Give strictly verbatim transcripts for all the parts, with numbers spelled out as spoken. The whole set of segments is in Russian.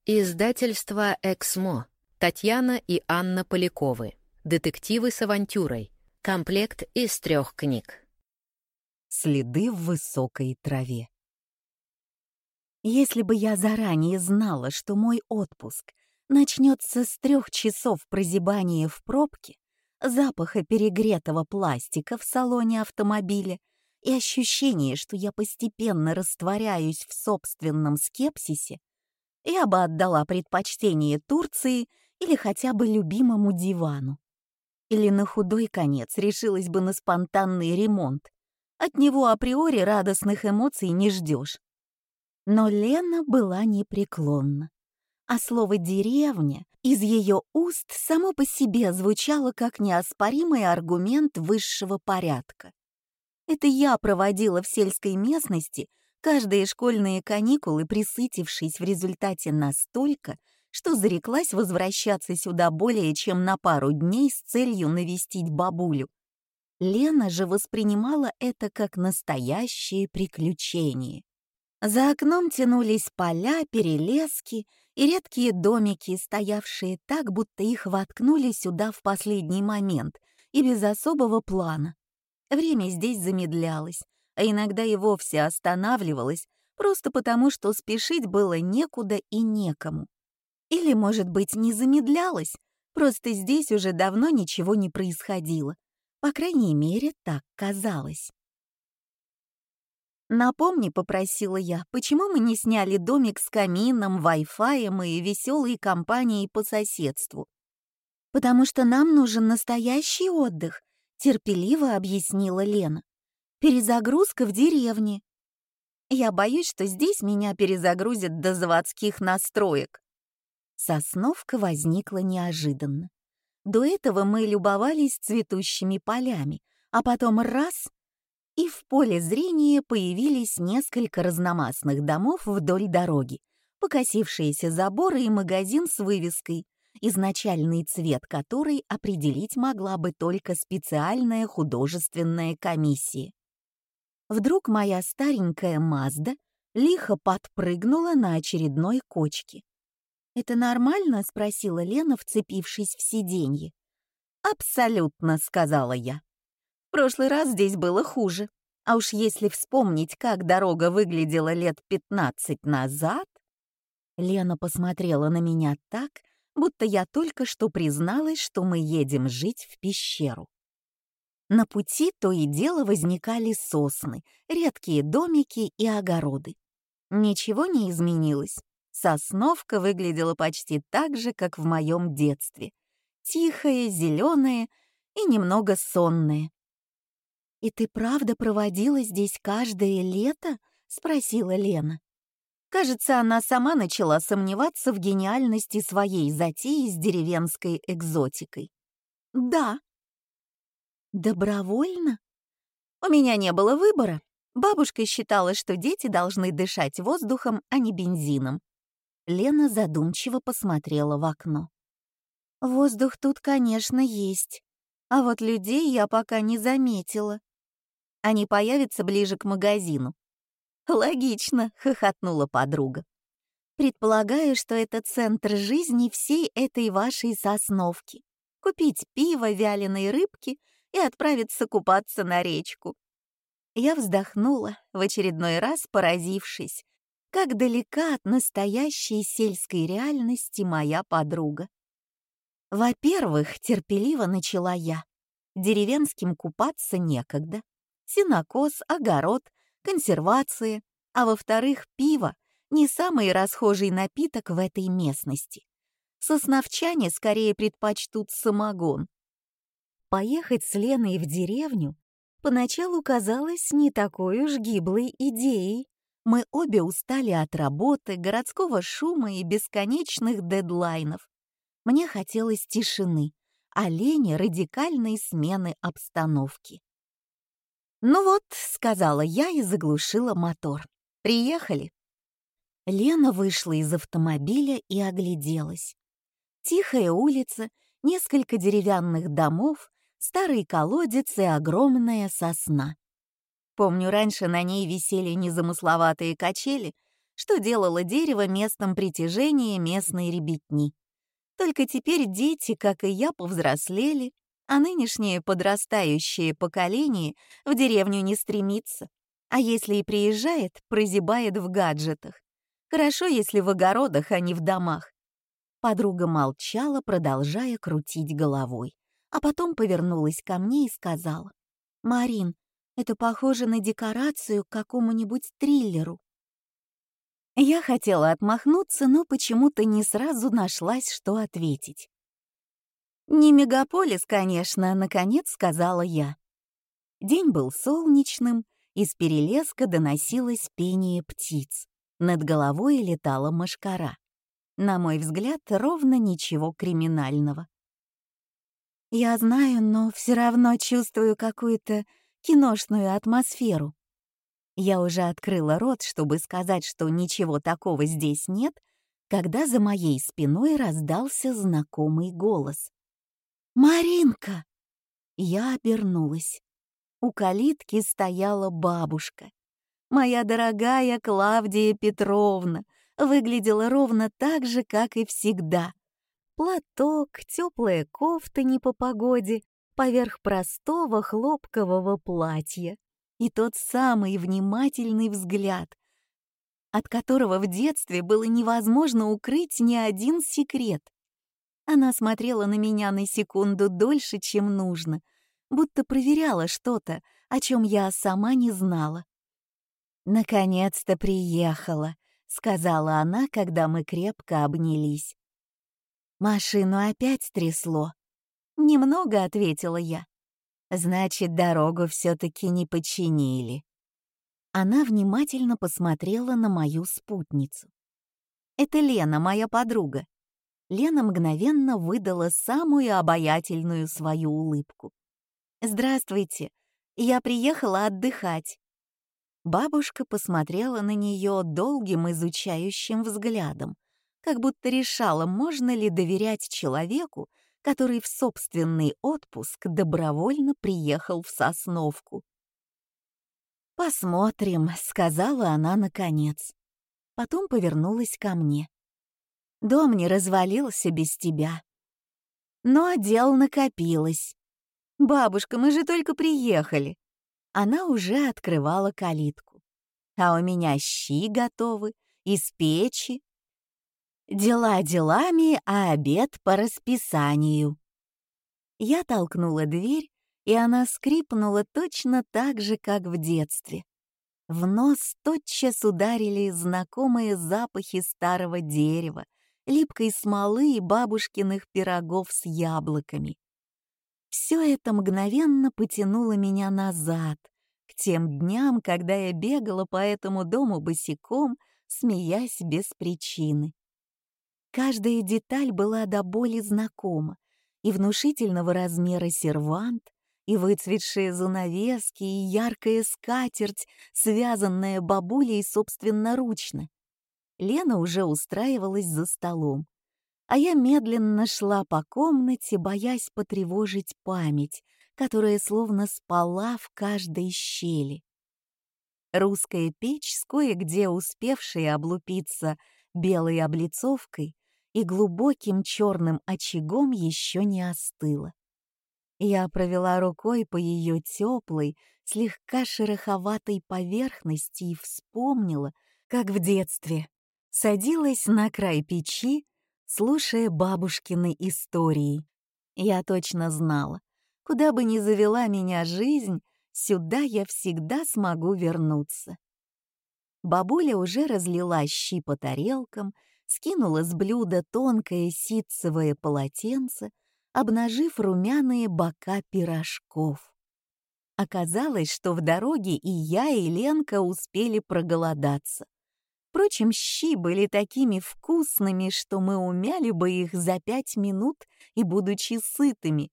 Издательство «Эксмо». Татьяна и Анна Поляковы. Детективы с авантюрой. Комплект из трех книг. Следы в высокой траве. Если бы я заранее знала, что мой отпуск начнется с трех часов прозябания в пробке, запаха перегретого пластика в салоне автомобиля и ощущения, что я постепенно растворяюсь в собственном скепсисе, я бы отдала предпочтение Турции или хотя бы любимому дивану. Или на худой конец решилась бы на спонтанный ремонт. От него априори радостных эмоций не ждешь. Но Лена была непреклонна. А слово «деревня» из ее уст само по себе звучало как неоспоримый аргумент высшего порядка. Это я проводила в сельской местности каждые школьные каникулы, присытившись в результате настолько, что зареклась возвращаться сюда более чем на пару дней с целью навестить бабулю. Лена же воспринимала это как настоящее приключение. За окном тянулись поля, перелески и редкие домики, стоявшие так, будто их воткнули сюда в последний момент и без особого плана. Время здесь замедлялось, а иногда и вовсе останавливалось, просто потому, что спешить было некуда и некому. Или, может быть, не замедлялось, просто здесь уже давно ничего не происходило. По крайней мере, так казалось. «Напомни», — попросила я, — «почему мы не сняли домик с камином, вай-фаем и веселой компанией по соседству?» «Потому что нам нужен настоящий отдых», — терпеливо объяснила Лена. «Перезагрузка в деревне». «Я боюсь, что здесь меня перезагрузят до заводских настроек». Сосновка возникла неожиданно. До этого мы любовались цветущими полями, а потом раз — и в поле зрения появились несколько разномастных домов вдоль дороги, покосившиеся заборы и магазин с вывеской, изначальный цвет которой определить могла бы только специальная художественная комиссия. Вдруг моя старенькая Мазда лихо подпрыгнула на очередной кочке. «Это нормально?» — спросила Лена, вцепившись в сиденье. «Абсолютно», — сказала я. «В прошлый раз здесь было хуже. А уж если вспомнить, как дорога выглядела лет пятнадцать назад...» Лена посмотрела на меня так, будто я только что призналась, что мы едем жить в пещеру. На пути то и дело возникали сосны, редкие домики и огороды. Ничего не изменилось. Сосновка выглядела почти так же, как в моем детстве. Тихая, зеленая и немного сонная. «И ты правда проводила здесь каждое лето?» — спросила Лена. Кажется, она сама начала сомневаться в гениальности своей затеи с деревенской экзотикой. «Да». «Добровольно?» «У меня не было выбора. Бабушка считала, что дети должны дышать воздухом, а не бензином». Лена задумчиво посмотрела в окно. «Воздух тут, конечно, есть, а вот людей я пока не заметила. Они появятся ближе к магазину». «Логично», — хохотнула подруга. «Предполагаю, что это центр жизни всей этой вашей Сосновки. Купить пиво, вяленые рыбки и отправиться купаться на речку». Я вздохнула, в очередной раз поразившись, как далека от настоящей сельской реальности моя подруга. «Во-первых, терпеливо начала я, деревенским купаться некогда. Сенокос, огород, консервация, а во-вторых, пиво — не самый расхожий напиток в этой местности. Сосновчане скорее предпочтут самогон». Поехать с Леной в деревню поначалу казалось не такой уж гиблой идеей. Мы обе устали от работы, городского шума и бесконечных дедлайнов. Мне хотелось тишины, а Лене — радикальной смены обстановки. «Ну вот», — сказала я и заглушила мотор. «Приехали». Лена вышла из автомобиля и огляделась. Тихая улица, несколько деревянных домов, старый колодец и огромная сосна. Помню, раньше на ней висели незамысловатые качели, что делало дерево местом притяжения местной ребятни. Только теперь дети, как и я, повзрослели, а нынешнее подрастающее поколение в деревню не стремится. А если и приезжает, прозябает в гаджетах. Хорошо, если в огородах, а не в домах. Подруга молчала, продолжая крутить головой, а потом повернулась ко мне и сказала: «Марин, это похоже на декорацию к какому-нибудь триллеру». Я хотела отмахнуться, но почему-то не сразу нашлась, что ответить. «Не мегаполис, конечно», — наконец сказала я. День был солнечным, из перелеска доносилось пение птиц. Над головой летала мошкара. На мой взгляд, ровно ничего криминального. Я знаю, но все равно чувствую какую-то киношную атмосферу. Я уже открыла рот, чтобы сказать, что ничего такого здесь нет, когда за моей спиной раздался знакомый голос. «Маринка!» Я обернулась. У калитки стояла бабушка. Моя дорогая Клавдия Петровна выглядела ровно так же, как и всегда. Платок, теплая кофта не по погоде, поверх простого хлопкового платья. И тот самый внимательный взгляд, от которого в детстве было невозможно укрыть ни один секрет. Она смотрела на меня на секунду дольше, чем нужно, будто проверяла что-то, о чем я сама не знала. «Наконец-то приехала», — сказала она, когда мы крепко обнялись. «Машину опять трясло». «Немного», — ответила я. «Значит, дорогу все-таки не починили». Она внимательно посмотрела на мою спутницу. «Это Лена, моя подруга». Лена мгновенно выдала самую обаятельную свою улыбку. «Здравствуйте, я приехала отдыхать». Бабушка посмотрела на нее долгим изучающим взглядом, как будто решала, можно ли доверять человеку, который в собственный отпуск добровольно приехал в Сосновку. «Посмотрим», — сказала она наконец. Потом повернулась ко мне. «Дом не развалился без тебя. Но дел накопилось. Бабушка, мы же только приехали». Она уже открывала калитку. «А у меня щи готовы, из печи. Дела делами, а обед по расписанию». Я толкнула дверь, и она скрипнула точно так же, как в детстве. В нос тотчас ударили знакомые запахи старого дерева, липкой смолы и бабушкиных пирогов с яблоками. Все это мгновенно потянуло меня назад, к тем дням, когда я бегала по этому дому босиком, смеясь без причины. Каждая деталь была до боли знакома, и внушительного размера сервант, и выцветшие занавески, и яркая скатерть, связанная бабулей собственноручно. Лена уже устраивалась за столом, а я медленно шла по комнате, боясь потревожить память, которая словно спала в каждой щели. Русская печь, с кое-где успевшей облупиться белой облицовкой и глубоким черным очагом, еще не остыла. Я провела рукой по ее теплой, слегка шероховатой поверхности и вспомнила, как в детстве садилась на край печи, слушая бабушкины истории. Я точно знала, куда бы ни завела меня жизнь, сюда я всегда смогу вернуться. Бабуля уже разлила щи по тарелкам, скинула с блюда тонкое ситцевое полотенце, обнажив румяные бока пирожков. Оказалось, что в дороге и я, и Ленка успели проголодаться. Впрочем, щи были такими вкусными, что мы умяли бы их за пять минут и будучи сытыми.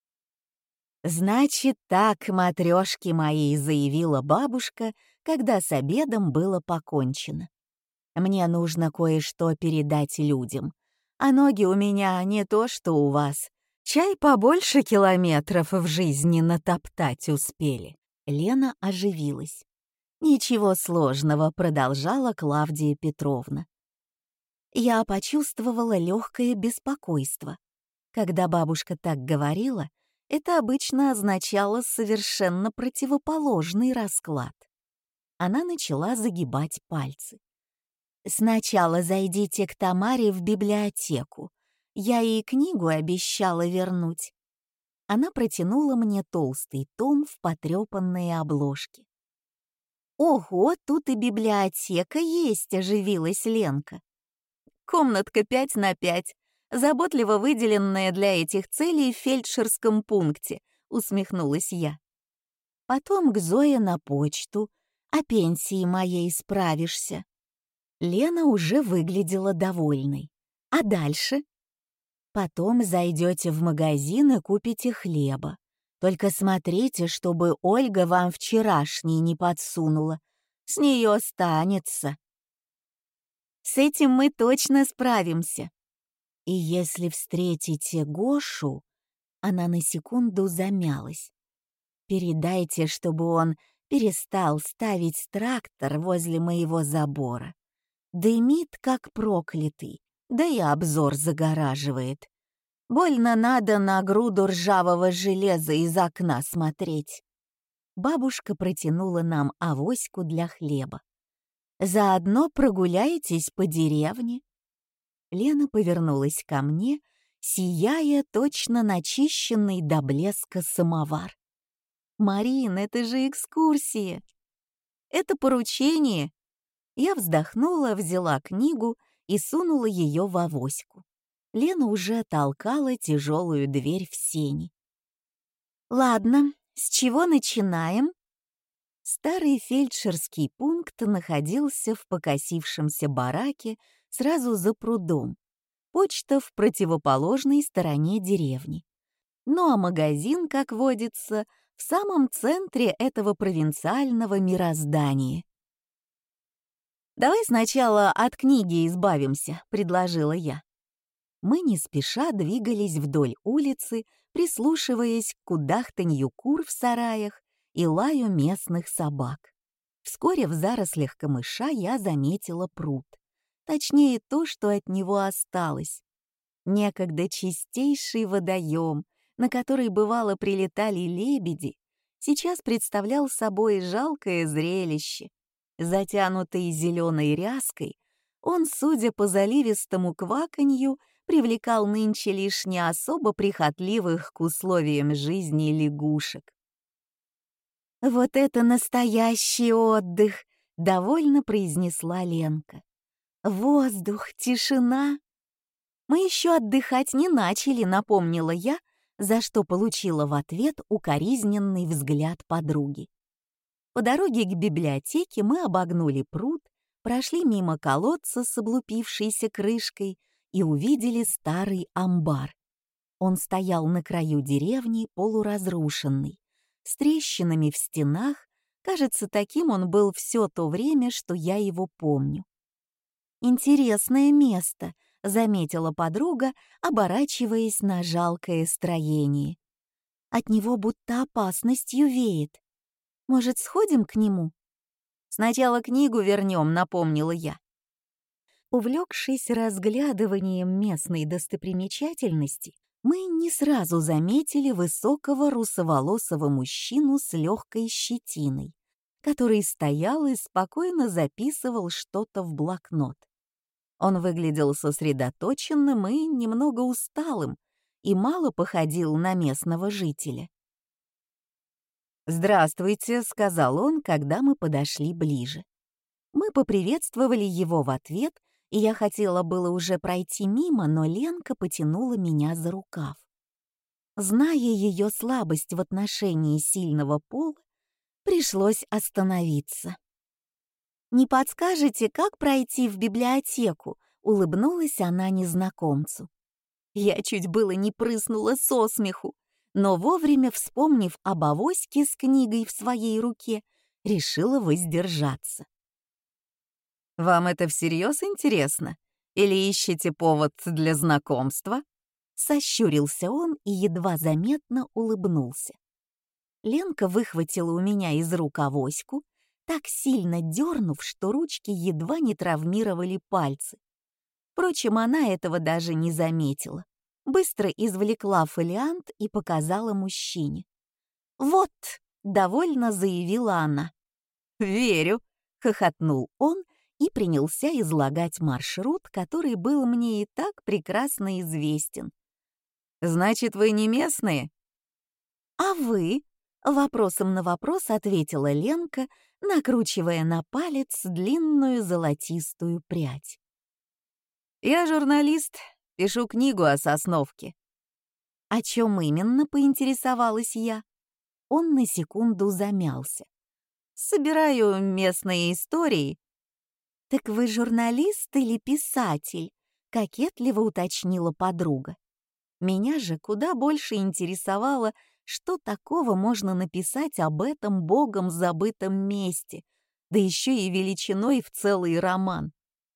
«Значит так, матрешки мои», — заявила бабушка, когда с обедом было покончено. «Мне нужно кое-что передать людям, а ноги у меня не то, что у вас. Чай побольше километров в жизни натоптать успели». Лена оживилась. «Ничего сложного», — продолжала Клавдия Петровна. Я почувствовала легкое беспокойство. Когда бабушка так говорила, это обычно означало совершенно противоположный расклад. Она начала загибать пальцы. «Сначала зайдите к Тамаре в библиотеку. Я ей книгу обещала вернуть». Она протянула мне толстый том в потрепанной обложке. «Ого, тут и библиотека есть», — оживилась Ленка. «Комнатка пять на пять, заботливо выделенная для этих целей в фельдшерском пункте», — усмехнулась я. «Потом к Зое на почту, о пенсии моей справишься». Лена уже выглядела довольной. «А дальше?» «Потом зайдете в магазин и купите хлеба. Только смотрите, чтобы Ольга вам вчерашний не подсунула. С нее останется». «С этим мы точно справимся». «И если встретите Гошу...» Она на секунду замялась. «Передайте, чтобы он перестал ставить трактор возле моего забора. Дымит, как проклятый, да и обзор загораживает. Больно надо на груду ржавого железа из окна смотреть». Бабушка протянула нам авоську для хлеба. «Заодно прогуляетесь по деревне». Лена повернулась ко мне, сияя точно начищенный до блеска самовар. «Марин, это же экскурсия!» «Это поручение!» Я вздохнула, взяла книгу и сунула ее в авоську. Лена уже толкала тяжелую дверь в сени. «Ладно, с чего начинаем?» Старый фельдшерский пункт находился в покосившемся бараке сразу за прудом. Почта в противоположной стороне деревни. Ну а магазин, как водится, в самом центре этого провинциального мироздания. «Давай сначала от книги избавимся», — предложила я. Мы не спеша двигались вдоль улицы, прислушиваясь к кудахтанью кур в сараях и лаю местных собак. Вскоре в зарослях камыша я заметила пруд. Точнее, то, что от него осталось. Некогда чистейший водоем, на который бывало прилетали лебеди, сейчас представлял собой жалкое зрелище. Затянутый зеленой ряской, он, судя по заливистому кваканью, привлекал нынче лишь не особо прихотливых к условиям жизни лягушек. «Вот это настоящий отдых!» — довольно произнесла Ленка. «Воздух, тишина!» «Мы еще отдыхать не начали», — напомнила я, за что получила в ответ укоризненный взгляд подруги. По дороге к библиотеке мы обогнули пруд, прошли мимо колодца с облупившейся крышкой и увидели старый амбар. Он стоял на краю деревни, полуразрушенный, с трещинами в стенах. Кажется, таким он был все то время, что я его помню. «Интересное место», — заметила подруга, оборачиваясь на жалкое строение. «От него будто опасностью веет. Может, сходим к нему?» «Сначала книгу вернем», — напомнила я. Увлекшись разглядыванием местной достопримечательности, мы не сразу заметили высокого русоволосого мужчину с легкой щетиной, который стоял и спокойно записывал что-то в блокнот. Он выглядел сосредоточенным и немного усталым и мало походил на местного жителя. «Здравствуйте», — сказал он, когда мы подошли ближе. Мы поприветствовали его в ответ, и я хотела было уже пройти мимо, но Ленка потянула меня за рукав. Зная ее слабость в отношении сильного пола, пришлось остановиться. «Не подскажете, как пройти в библиотеку?» — улыбнулась она незнакомцу. Я чуть было не прыснула со смеху, но вовремя, вспомнив об авоське с книгой в своей руке, решила воздержаться. «Вам это всерьез интересно? Или ищете повод для знакомства?» Сощурился он и едва заметно улыбнулся. Ленка выхватила у меня из рук авоську, так сильно дернув, что ручки едва не травмировали пальцы. Впрочем, она этого даже не заметила. Быстро извлекла фолиант и показала мужчине. «Вот», — довольно заявила она. «Верю», — хохотнул он и принялся излагать маршрут, который был мне и так прекрасно известен. «Значит, вы не местные?» «А вы?» — вопросом на вопрос ответила Ленка, накручивая на палец длинную золотистую прядь. «Я журналист, пишу книгу о Сосновке». «О чем именно?» — поинтересовалась я. Он на секунду замялся. «Собираю местные истории». «Так вы журналист или писатель?» — кокетливо уточнила подруга. Меня же куда больше интересовало, что такого можно написать об этом богом забытом месте, да еще и величиной в целый роман.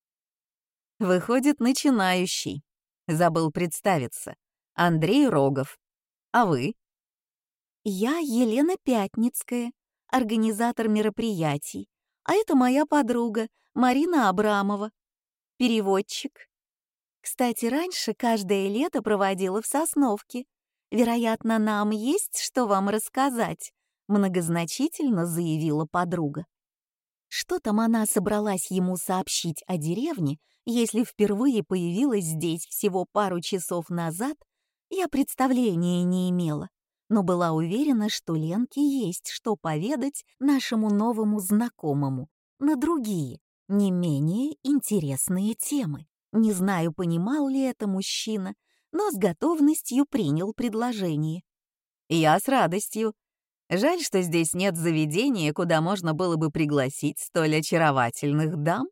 «Выходит, начинающий», — забыл представиться. «Андрей Рогов. А вы?» «Я Елена Пятницкая, организатор мероприятий, а это моя подруга Марина Абрамова, переводчик. Кстати, раньше каждое лето проводила в Сосновке. Вероятно, нам есть что вам рассказать», — многозначительно заявила подруга. Что там она собралась ему сообщить о деревне, если впервые появилась здесь всего пару часов назад, я представления не имела, но была уверена, что Ленке есть что поведать нашему новому знакомому на другие, не менее интересные темы. Не знаю, понимал ли это мужчина, но с готовностью принял предложение. «Я с радостью. Жаль, что здесь нет заведения, куда можно было бы пригласить столь очаровательных дам».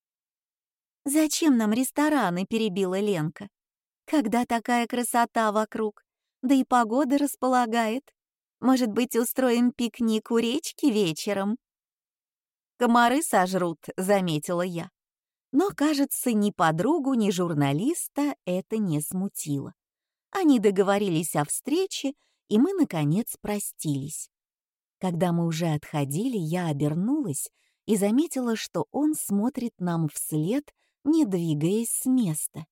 «Зачем нам рестораны?» — перебила Ленка. «Когда такая красота вокруг, да и погода располагает. Может быть, устроим пикник у речки вечером?» «Комары сожрут», — заметила я. Но, кажется, ни подругу, ни журналиста это не смутило. Они договорились о встрече, и мы, наконец, простились. Когда мы уже отходили, я обернулась и заметила, что он смотрит нам вслед, не двигаясь с места.